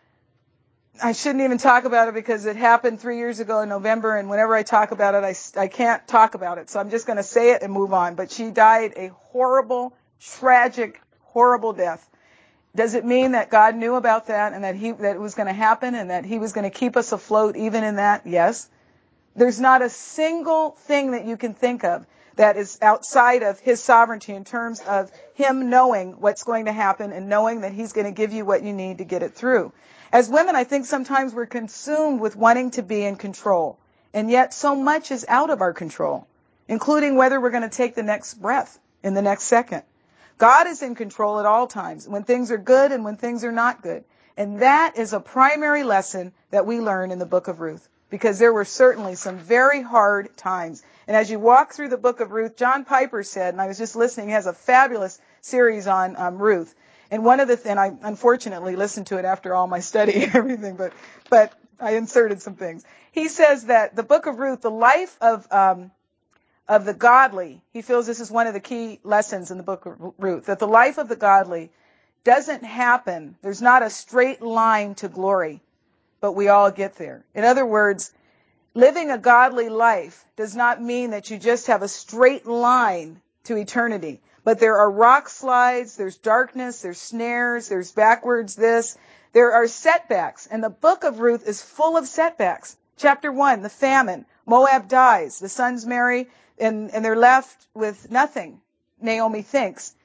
I shouldn't even talk about it because it happened three years ago in November, and whenever I talk about it, I, I can't talk about it. So I'm just going to say it and move on. But she died a horrible, tragic, horrible death. Does it mean that God knew about that and that he that it was going to happen and that he was going to keep us afloat even in that? Yes. There's not a single thing that you can think of that is outside of his sovereignty in terms of him knowing what's going to happen and knowing that he's going to give you what you need to get it through. As women, I think sometimes we're consumed with wanting to be in control, and yet so much is out of our control, including whether we're going to take the next breath in the next second. God is in control at all times, when things are good and when things are not good. And that is a primary lesson that we learn in the book of Ruth, because there were certainly some very hard times. And as you walk through the book of Ruth, John Piper said, and I was just listening, he has a fabulous series on um, Ruth. And one of the, th- and I unfortunately listened to it after all my study and everything, but, but I inserted some things. He says that the book of Ruth, the life of, um, of the godly, he feels this is one of the key lessons in the book of Ruth, that the life of the godly doesn't happen. There's not a straight line to glory, but we all get there. In other words, living a godly life does not mean that you just have a straight line to eternity. But there are rock slides, there's darkness, there's snares, there's backwards this. There are setbacks. And the book of Ruth is full of setbacks. Chapter one, the famine. Moab dies. The sons marry, and, and they're left with nothing, Naomi thinks.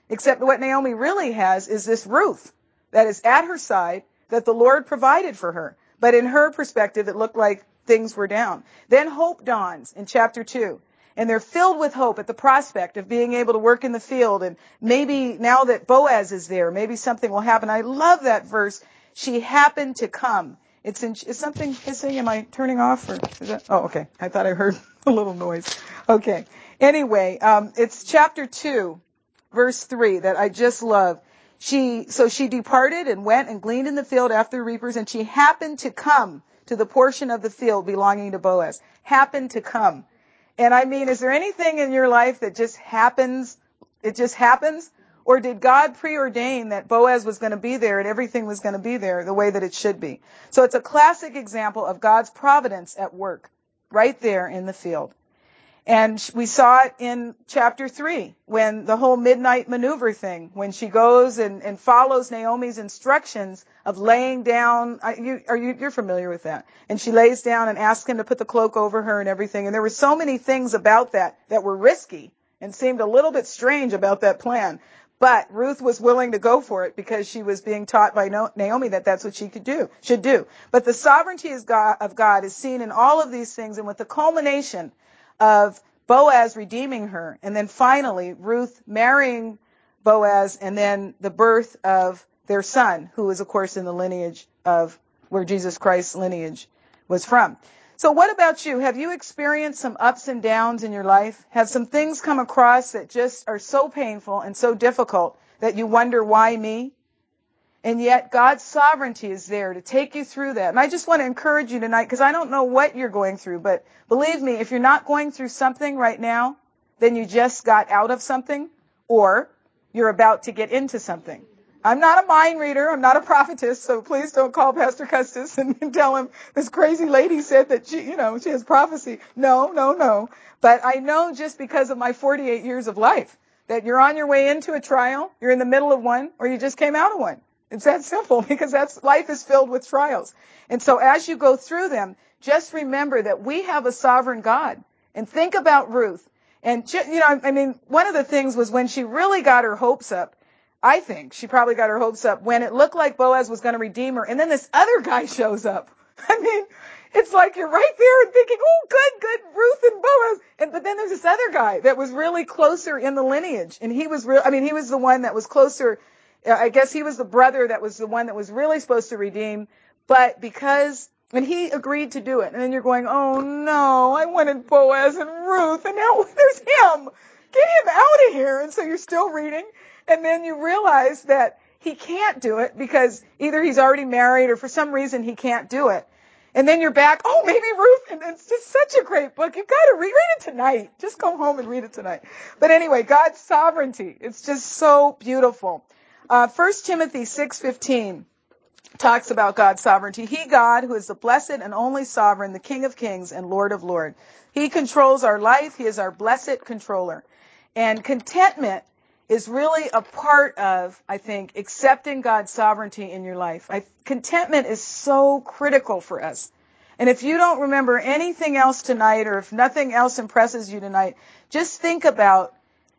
Except what Naomi really has is this Ruth that is at her side that the Lord provided for her. But in her perspective, it looked like things were down. Then hope dawns in chapter two. And they're filled with hope at the prospect of being able to work in the field. And maybe now that Boaz is there, maybe something will happen. I love that verse. She happened to come. It's in, is something hissing? Am I turning off? Or is that, oh, okay. I thought I heard a little noise. Okay. Anyway, um, it's chapter two, verse three that I just love. She, so she departed and went and gleaned in the field after the reapers, and she happened to come to the portion of the field belonging to Boaz. Happened to come. And I mean, is there anything in your life that just happens? It just happens? Or did God preordain that Boaz was going to be there and everything was going to be there the way that it should be? So it's a classic example of God's providence at work right there in the field. And we saw it in chapter three when the whole midnight maneuver thing, when she goes and, and follows Naomi's instructions of laying down. Are you, are you, you're familiar with that? And she lays down and asks him to put the cloak over her and everything. And there were so many things about that that were risky and seemed a little bit strange about that plan. But Ruth was willing to go for it because she was being taught by Naomi that that's what she could do, should do. But the sovereignty of God is seen in all of these things, and with the culmination of Boaz redeeming her, and then finally Ruth marrying Boaz, and then the birth of their son, who is, of course, in the lineage of where Jesus Christ's lineage was from. So what about you? Have you experienced some ups and downs in your life? Have some things come across that just are so painful and so difficult that you wonder, why me? And yet God's sovereignty is there to take you through that. And I just want to encourage you tonight, because I don't know what you're going through, but believe me, if you're not going through something right now, then you just got out of something, or you're about to get into something. I'm not a mind reader. I'm not a prophetess, so please don't call Pastor Custis and, and tell him this crazy lady said that she, you know, she has prophecy. No, no, no. But I know just because of my forty-eight years of life that you're on your way into a trial, you're in the middle of one, or you just came out of one. It's that simple, because that's life is filled with trials. And so as you go through them, just remember that we have a sovereign God. And think about Ruth. And, you know, I mean, one of the things was when she really got her hopes up, I think she probably got her hopes up when it looked like Boaz was going to redeem her. And then this other guy shows up. I mean, it's like you're right there and thinking, oh, good, good, Ruth and Boaz. And, but then there's this other guy that was really closer in the lineage. And he was real, I mean, he was the one that was closer. I guess he was the brother that was the one that was really supposed to redeem. But because, and he agreed to do it. And then you're going, oh no, I wanted Boaz and Ruth. And now there's him. Get him out of here. And so you're still reading. And then you realize that he can't do it because either he's already married or for some reason he can't do it. And then you're back, oh, maybe Ruth. And it's just such a great book. You've got to read, read it tonight. Just go home and read it tonight. But anyway, God's sovereignty. It's just so beautiful. Uh, First Timothy six fifteen talks about God's sovereignty. He, God, who is the blessed and only sovereign, the King of kings and Lord of lords. He controls our life. He is our blessed controller. And contentment is really a part of, I think, accepting God's sovereignty in your life. I, contentment is so critical for us. And if you don't remember anything else tonight, or if nothing else impresses you tonight, just think about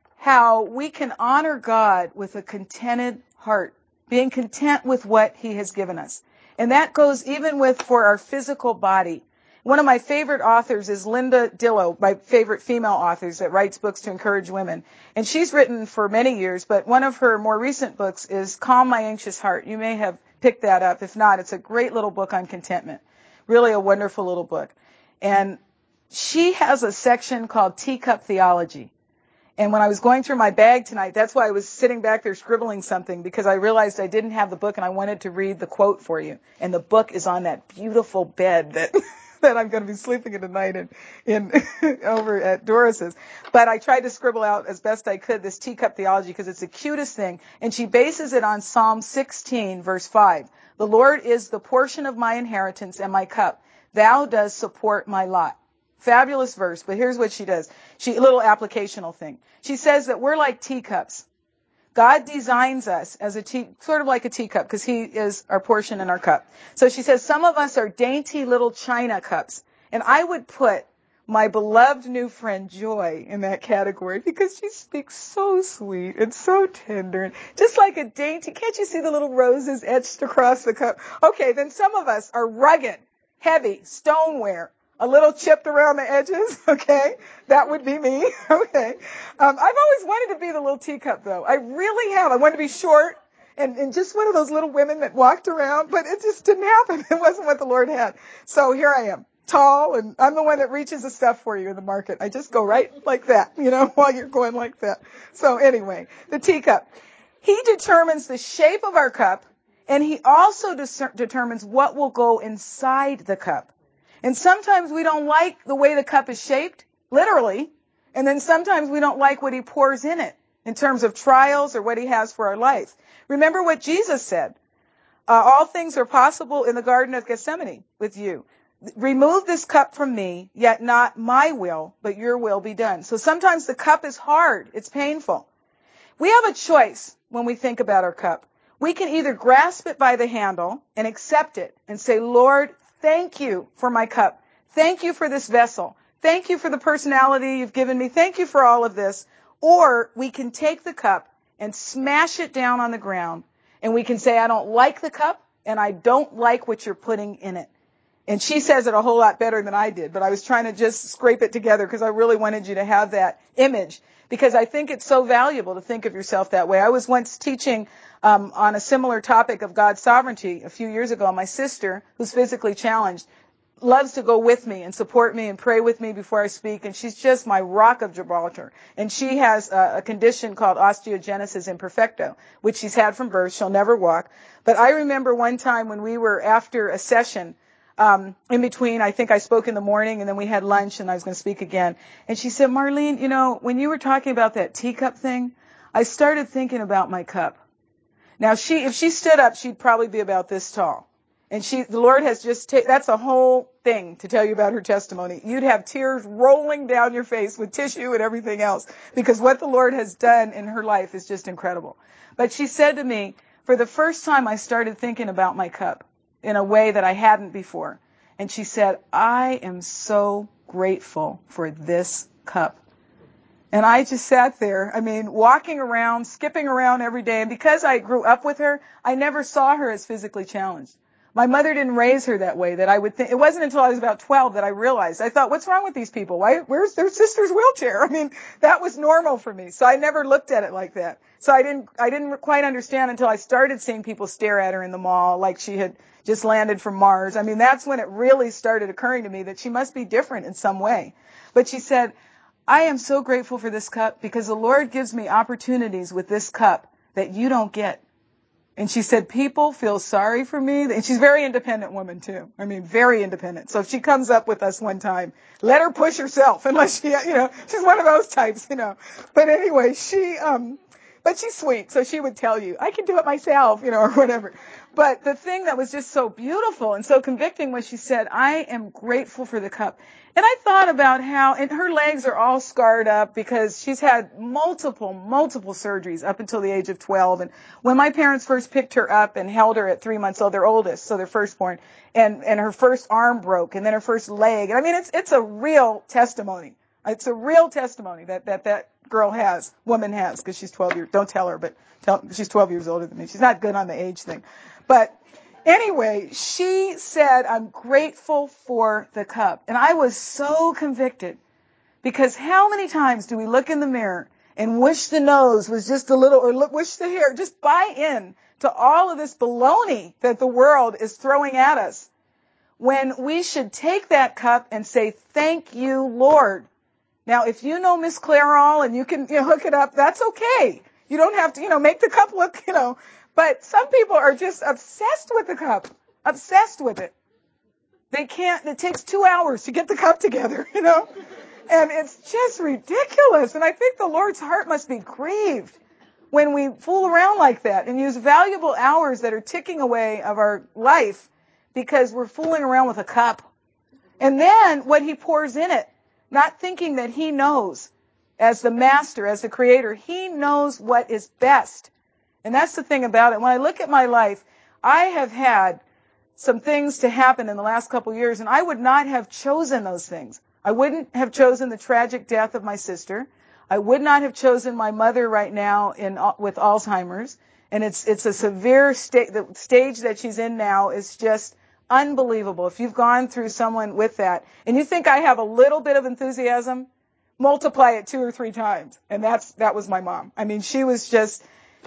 how we can honor God with a contented heart, being content with what He has given us. And that goes even with for our physical body. One of my favorite authors is Linda Dillow, my favorite female authors that writes books to encourage women. And she's written for many years, but one of her more recent books is Calm My Anxious Heart. You may have picked that up. If not, it's a great little book on contentment. Really a wonderful little book. And she has a section called Teacup Theology. And when I was going through my bag tonight, that's why I was sitting back there scribbling something, because I realized I didn't have the book and I wanted to read the quote for you. And the book is on that beautiful bed that that I'm going to be sleeping in tonight in, in over at Doris's. But I tried to scribble out as best I could this teacup theology because it's the cutest thing. And she bases it on Psalm sixteen, verse five. The Lord is the portion of my inheritance and my cup. Thou dost support my lot. Fabulous verse, but here's what she does. She, a little applicational thing. She says that we're like teacups. God designs us as a tea, sort of like a teacup, because He is our portion and our cup. So she says some of us are dainty little china cups. And I would put my beloved new friend Joy in that category because she speaks so sweet and so tender and just like a dainty. Can't you see the little roses etched across the cup? Okay, then some of us are rugged, heavy, stoneware, a little chipped around the edges. Okay, that would be me. Okay, um, I've always wanted to be the little teacup though. I really have. I wanted to be short. And, and just one of those little women that walked around, but it just didn't happen. It wasn't what the Lord had. So here I am, tall, and I'm the one that reaches the stuff for you in the market. I just go right like that, you know, while you're going like that. So anyway, the teacup. He determines the shape of our cup, and he also dis- determines what will go inside the cup. And sometimes we don't like the way the cup is shaped, literally, and then sometimes we don't like what he pours in it in terms of trials or what he has for our life. Remember what Jesus said. Uh, all things are possible in the Garden of Gethsemane with you. Remove this cup from me, yet not my will, but your will be done. So sometimes the cup is hard. It's painful. We have a choice when we think about our cup. We can either grasp it by the handle and accept it and say, Lord, thank you for my cup. Thank you for this vessel. Thank you for the personality you've given me. Thank you for all of this. Or we can take the cup and smash it down on the ground, and we can say, I don't like the cup, and I don't like what you're putting in it. And she says it a whole lot better than I did, but I was trying to just scrape it together because I really wanted you to have that image, because I think it's so valuable to think of yourself that way. I was once teaching um, on a similar topic of God's sovereignty a few years ago. My sister, who's physically challenged, loves to go with me and support me and pray with me before I speak, and she's just my rock of Gibraltar. And she has a, a condition called osteogenesis imperfecta, which she's had from birth. She'll never walk. But I remember one time when we were after a session, um, in between, I think I spoke in the morning, and then we had lunch, and I was going to speak again. And she said, Marlene, you know, when you were talking about that teacup thing, I started thinking about my cup. Now, she, if she stood up, she'd probably be about this tall. And she, the Lord has just, ta- that's a whole thing to tell you about her testimony. You'd have tears rolling down your face with tissue and everything else, because what the Lord has done in her life is just incredible. But she said to me, for the first time I started thinking about my cup in a way that I hadn't before. And she said, I am so grateful for this cup. And I just sat there, I mean, walking around, skipping around every day. And because I grew up with her, I never saw her as physically challenged. My mother didn't raise her that way, that I would think. It wasn't until I was about twelve that I realized. I thought, what's wrong with these people? Why, where's their sister's wheelchair? I mean, that was normal for me. So I never looked at it like that. So I didn't, I didn't quite understand until I started seeing people stare at her in the mall like she had just landed from Mars. I mean, that's when it really started occurring to me that she must be different in some way. But she said, I am so grateful for this cup because the Lord gives me opportunities with this cup that you don't get. And she said, people feel sorry for me. And she's a very independent woman, too. I mean, very independent. So if she comes up with us one time, let her push herself, unless she, you know, she's one of those types, you know. But anyway, she, um, but she's sweet. So she would tell you, I can do it myself, you know, or whatever. But the thing that was just so beautiful and so convicting was she said, I am grateful for the cup. And I thought about how, and her legs are all scarred up because she's had multiple, multiple surgeries up until the age of twelve. And when my parents first picked her up and held her at three months old, their oldest, so their firstborn, and, and her first arm broke and then her first leg. And I mean, it's, it's a real testimony. It's a real testimony that, that, that girl has, woman has, because she's twelve years, don't tell her, but tell, she's twelve years older than me. She's not good on the age thing. But anyway, she said, I'm grateful for the cup. And I was so convicted because how many times do we look in the mirror and wish the nose was just a little, or look, wish the hair, just buy in to all of this baloney that the world is throwing at us, when we should take that cup and say, thank you, Lord. Now, if you know Miss Clairol and you can, you know, hook it up, that's okay. You don't have to, you know, make the cup look, you know. But some people are just obsessed with the cup, obsessed with it. They can't, it takes two hours to get the cup together, you know. And it's just ridiculous. And I think the Lord's heart must be grieved when we fool around like that and use valuable hours that are ticking away of our life because we're fooling around with a cup. And then what he pours in it, not thinking that he knows as the master, as the creator, he knows what is best. And that's the thing about it. When I look at my life, I have had some things to happen in the last couple of years, and I would not have chosen those things. I wouldn't have chosen the tragic death of my sister. I would not have chosen my mother right now in with Alzheimer's. And it's it's a severe state. The stage that she's in now is just unbelievable. If you've gone through someone with that, and you think I have a little bit of enthusiasm, multiply it two or three times. And that's that was my mom. I mean, she was just,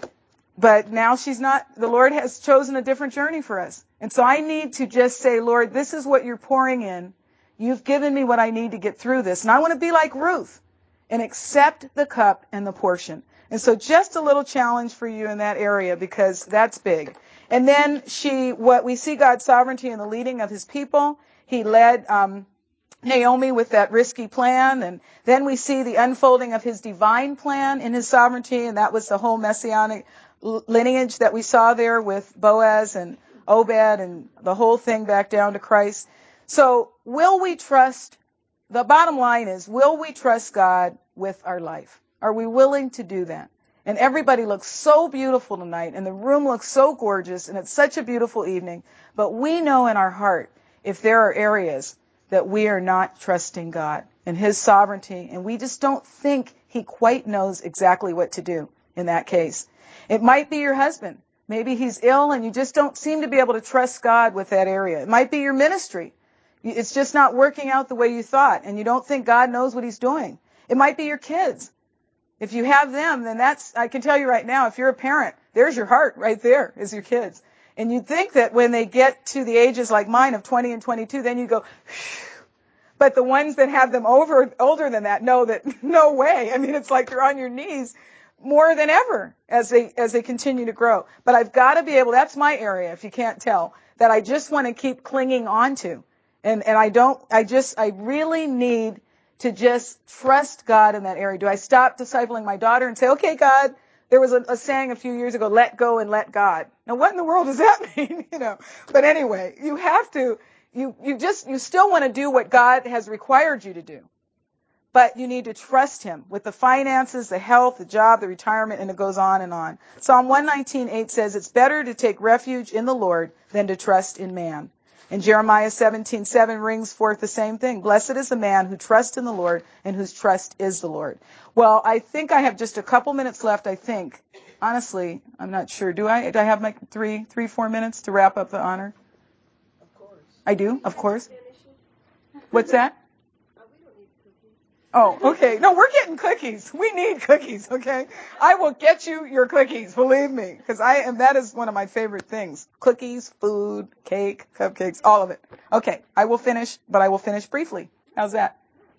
but now she's not, the Lord has chosen a different journey for us. And so I need to just say, Lord, this is what you're pouring in. You've given me what I need to get through this. And I want to be like Ruth and accept the cup and the portion. And so just a little challenge for you in that area, because that's big. And then she, what we see God's sovereignty in the leading of his people. He led um, Naomi with that risky plan. And then we see the unfolding of his divine plan in his sovereignty. And that was the whole messianic lineage that we saw there with Boaz and Obed and the whole thing back down to Christ. So will we trust, the bottom line is, will we trust God with our life? Are we willing to do that? And everybody looks so beautiful tonight, and the room looks so gorgeous, and it's such a beautiful evening. But we know in our heart if there are areas that we are not trusting God and his sovereignty, and we just don't think he quite knows exactly what to do in that case. It might be your husband. Maybe he's ill, and you just don't seem to be able to trust God with that area. It might be your ministry. It's just not working out the way you thought, and you don't think God knows what he's doing. It might be your kids. If you have them, then that's, I can tell you right now, if you're a parent, there's your heart right there, is your kids. And you'd think that when they get to the ages like mine of twenty and twenty-two, then you go, phew. But the ones that have them over, older than that know that no way. I mean, it's like you're on your knees more than ever as they, as they continue to grow. But I've got to be able, that's my area, if you can't tell, that I just want to keep clinging on to. And, and I don't, I just, I really need to just trust God in that area. Do I stop discipling my daughter and say, okay, God, there was a, a saying a few years ago, let go and let God. Now, what in the world does that mean? you know, but anyway, you have to, you, you just, you still want to do what God has required you to do. But you need to trust him with the finances, the health, the job, the retirement, and it goes on and on. Psalm one nineteen eight says, it's better to take refuge in the Lord than to trust in man. And Jeremiah seventeen seven rings forth the same thing. Blessed is the man who trusts in the Lord and whose trust is the Lord. Well, I think I have just a couple minutes left, I think. Honestly, I'm not sure. Do I? Do I have my three, three, four minutes to wrap up the honor? Of course. I do, of course. What's that? Oh, okay. No, we're getting cookies. We need cookies, okay? I will get you your cookies, believe me, because I am, that is one of my favorite things. Cookies, food, cake, cupcakes, all of it. Okay, I will finish, but I will finish briefly. How's that?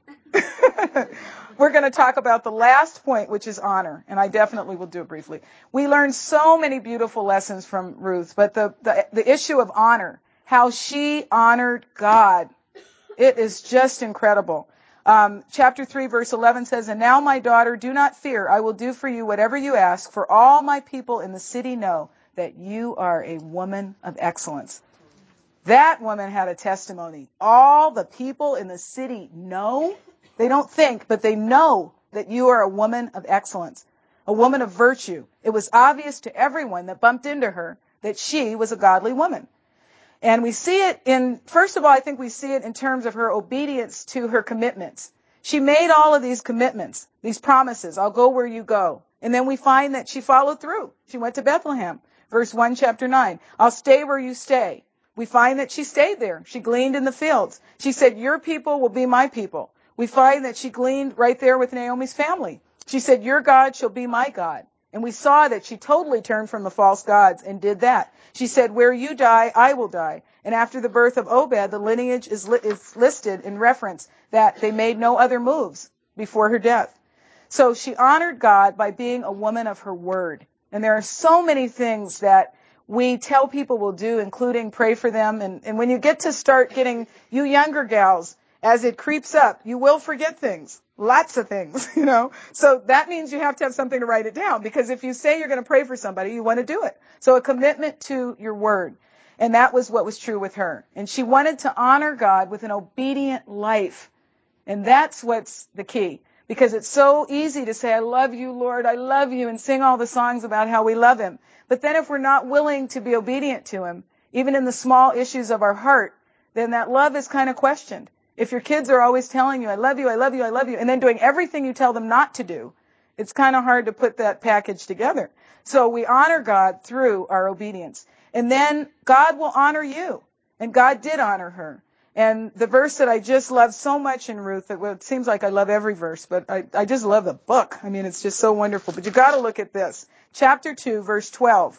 We're going to talk about the last point, which is honor, and I definitely will do it briefly. We learned so many beautiful lessons from Ruth, but the, the, the issue of honor, how she honored God, it is just incredible. Um, chapter three, verse eleven says, and now, my daughter, do not fear. I will do for you whatever you ask, for all my people in the city know that you are a woman of excellence. That woman had a testimony. All the people in the city know. They don't think, but they know that you are a woman of excellence, a woman of virtue. It was obvious to everyone that bumped into her that she was a godly woman. And we see it in, first of all, I think we see it in terms of her obedience to her commitments. She made all of these commitments, these promises. I'll go where you go. And then we find that she followed through. She went to Bethlehem. Verse one, chapter nine. I'll stay where you stay. We find that she stayed there. She gleaned in the fields. She said, your people will be my people. We find that she gleaned right there with Naomi's family. She said, your God shall be my God. And we saw that she totally turned from the false gods and did that. She said, where you die, I will die. And after the birth of Obed, the lineage is, li- is listed in reference that they made no other moves before her death. So she honored God by being a woman of her word. And there are so many things that we tell people we'll do, including pray for them. And, and when you get to start getting, you younger gals, as it creeps up, you will forget things. Lots of things, you know. So that means you have to have something to write it down, because if you say you're going to pray for somebody, you want to do it. So a commitment to your word. And that was what was true with her. And she wanted to honor God with an obedient life. And that's what's the key. Because it's so easy to say, I love you, Lord, I love you, and sing all the songs about how we love him. But then if we're not willing to be obedient to him, even in the small issues of our heart, then that love is kind of questioned. If your kids are always telling you, I love you, I love you, I love you, and then doing everything you tell them not to do, it's kind of hard to put that package together. So we honor God through our obedience. And then God will honor you. And God did honor her. And the verse that I just love so much in Ruth, it, well, it seems like I love every verse, but I, I just love the book. I mean, it's just so wonderful. But you got to look at this. Chapter two, verse twelve.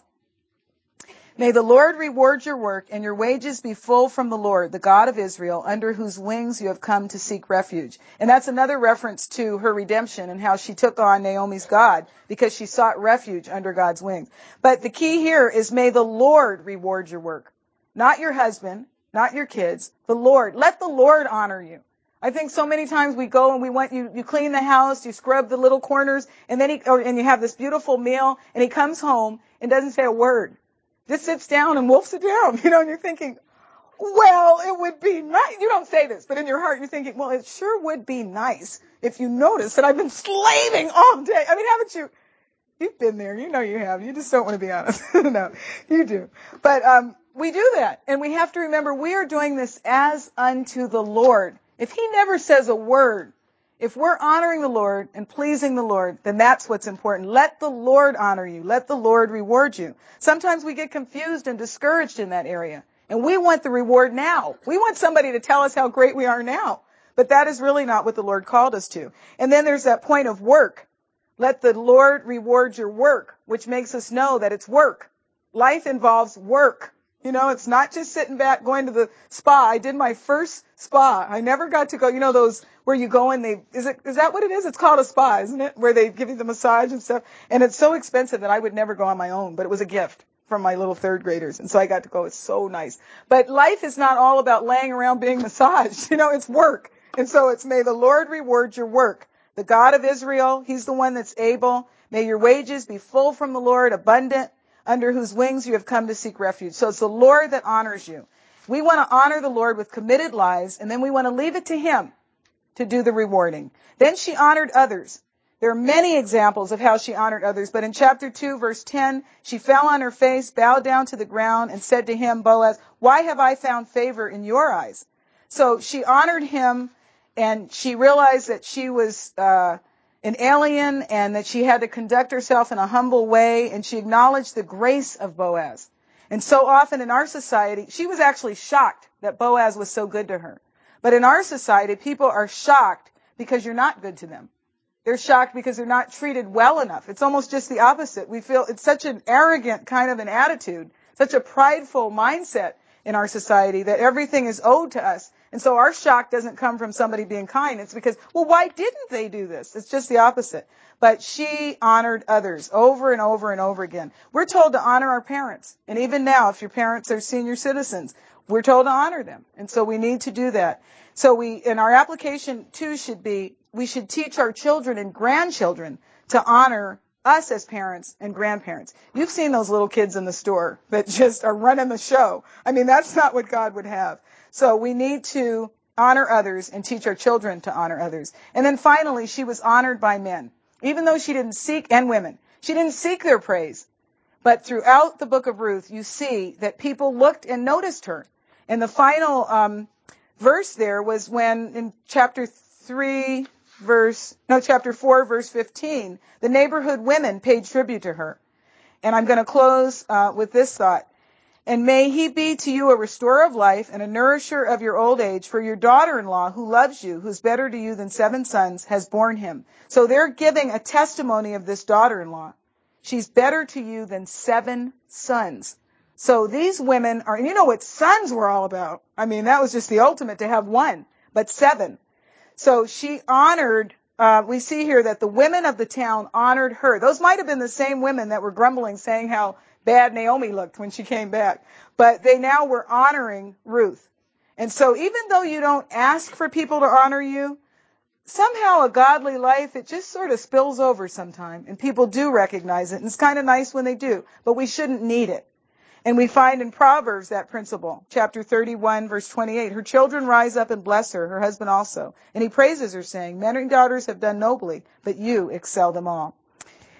May the Lord reward your work and your wages be full from the Lord, the God of Israel, under whose wings you have come to seek refuge. And that's another reference to her redemption and how she took on Naomi's God because she sought refuge under God's wings. But the key here is may the Lord reward your work. Not your husband, not your kids, the Lord. Let the Lord honor you. I think so many times we go and we want you, you clean the house, you scrub the little corners, and then he, or, and you have this beautiful meal, and he comes home and doesn't say a word. Just sits down and wolfs it down, you know, and you're thinking, well, it would be nice. You don't say this, but in your heart you're thinking, well, it sure would be nice if you noticed that I've been slaving all day. I mean, haven't you? You've been there. You know you have. You just don't want to be honest. No, you do. But um, we do that, and we have to remember we are doing this as unto the Lord. If he never says a word, if we're honoring the Lord and pleasing the Lord, then that's what's important. Let the Lord honor you. Let the Lord reward you. Sometimes we get confused and discouraged in that area. And we want the reward now. We want somebody to tell us how great we are now. But that is really not what the Lord called us to. And then there's that point of work. Let the Lord reward your work, which makes us know that it's work. Life involves work. You know, it's not just sitting back going to the spa. I did my first spa. I never got to go, you know, those where you go and they, is it, is that what it is? It's called a spa, isn't it? Where they give you the massage and stuff. And it's so expensive that I would never go on my own, but it was a gift from my little third graders. And so I got to go. It's so nice. But life is not all about laying around being massaged. You know, it's work. And so it's may the Lord reward your work. The God of Israel, he's the one that's able. May your wages be full from the Lord, abundant, under whose wings you have come to seek refuge. So it's the Lord that honors you. We want to honor the Lord with committed lives, and then we want to leave it to him to do the rewarding. Then she honored others. There are many examples of how she honored others, but in chapter two, verse ten, she fell on her face, bowed down to the ground, and said to him, Boaz, why have I found favor in your eyes? So she honored him, and she realized that she was uh, an alien and that she had to conduct herself in a humble way, and she acknowledged the grace of Boaz. And so often in our society, she was actually shocked that Boaz was so good to her. But in our society, people are shocked because you're not good to them. They're shocked because they're not treated well enough. It's almost just the opposite. We feel it's such an arrogant kind of an attitude, such a prideful mindset in our society that everything is owed to us. And so our shock doesn't come from somebody being kind. It's because, well, why didn't they do this? It's just the opposite. But she honored others over and over and over again. We're told to honor our parents. And even now, if your parents are senior citizens, we're told to honor them. And so we need to do that. So we, in our application too should be, we should teach our children and grandchildren to honor us as parents and grandparents. You've seen those little kids in the store that just are running the show. I mean, that's not what God would have. So we need to honor others and teach our children to honor others. And then finally, she was honored by men, even though she didn't seek, and women, she didn't seek their praise. But throughout the book of Ruth, you see that people looked and noticed her. And the final um, verse there was when in chapter three, verse, no, chapter four, verse fifteen, the neighborhood women paid tribute to her. And I'm going to close uh, with this thought. And may he be to you a restorer of life and a nourisher of your old age, for your daughter-in-law, who loves you, who's better to you than seven sons, has borne him. So they're giving a testimony of this daughter-in-law. She's better to you than seven sons. So these women are, and you know what sons were all about. I mean, that was just the ultimate to have one, but seven. So she honored, uh, we see here that the women of the town honored her. Those might have been the same women that were grumbling, saying how bad Naomi looked when she came back. But they now were honoring Ruth. And so even though you don't ask for people to honor you, somehow a godly life, it just sort of spills over sometime. And people do recognize it. And it's kind of nice when they do. But we shouldn't need it. And we find in Proverbs that principle, chapter thirty-one, verse twenty-eight. Her children rise up and bless her, her husband also. And he praises her, saying, men and daughters have done nobly, but you excel them all.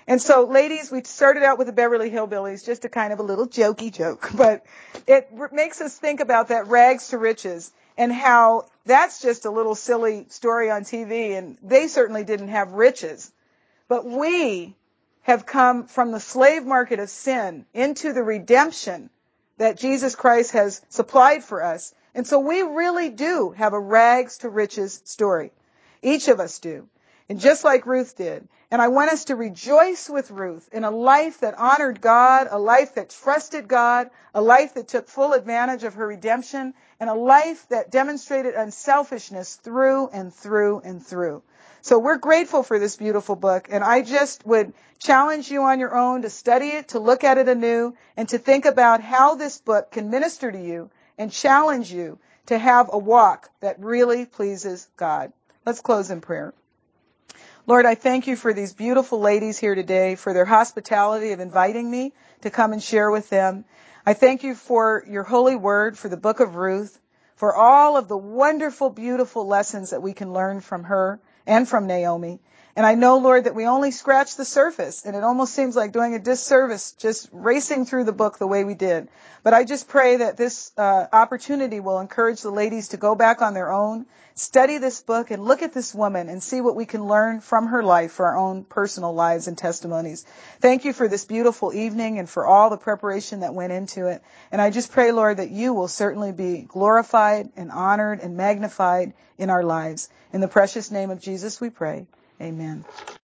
And so, ladies, we started out with the Beverly Hillbillies, just a kind of a little jokey joke, but it r- makes us think about that rags to riches and how that's just a little silly story on T V, and they certainly didn't have riches. But we have come from the slave market of sin into the redemption that Jesus Christ has supplied for us. And so we really do have a rags to riches story. Each of us do. And just like Ruth did. And I want us to rejoice with Ruth in a life that honored God, a life that trusted God, a life that took full advantage of her redemption, and a life that demonstrated unselfishness through and through and through. So we're grateful for this beautiful book, and I just would challenge you on your own to study it, to look at it anew, and to think about how this book can minister to you and challenge you to have a walk that really pleases God. Let's close in prayer. Lord, I thank you for these beautiful ladies here today, for their hospitality of inviting me to come and share with them. I thank you for your holy word, for the book of Ruth, for all of the wonderful, beautiful lessons that we can learn from her and from Naomi. And I know, Lord, that we only scratched the surface, and it almost seems like doing a disservice just racing through the book the way we did. But I just pray that this uh, opportunity will encourage the ladies to go back on their own, study this book, and look at this woman and see what we can learn from her life for our own personal lives and testimonies. Thank you for this beautiful evening and for all the preparation that went into it. And I just pray, Lord, that you will certainly be glorified and honored and magnified in our lives. In the precious name of Jesus we pray. Amen.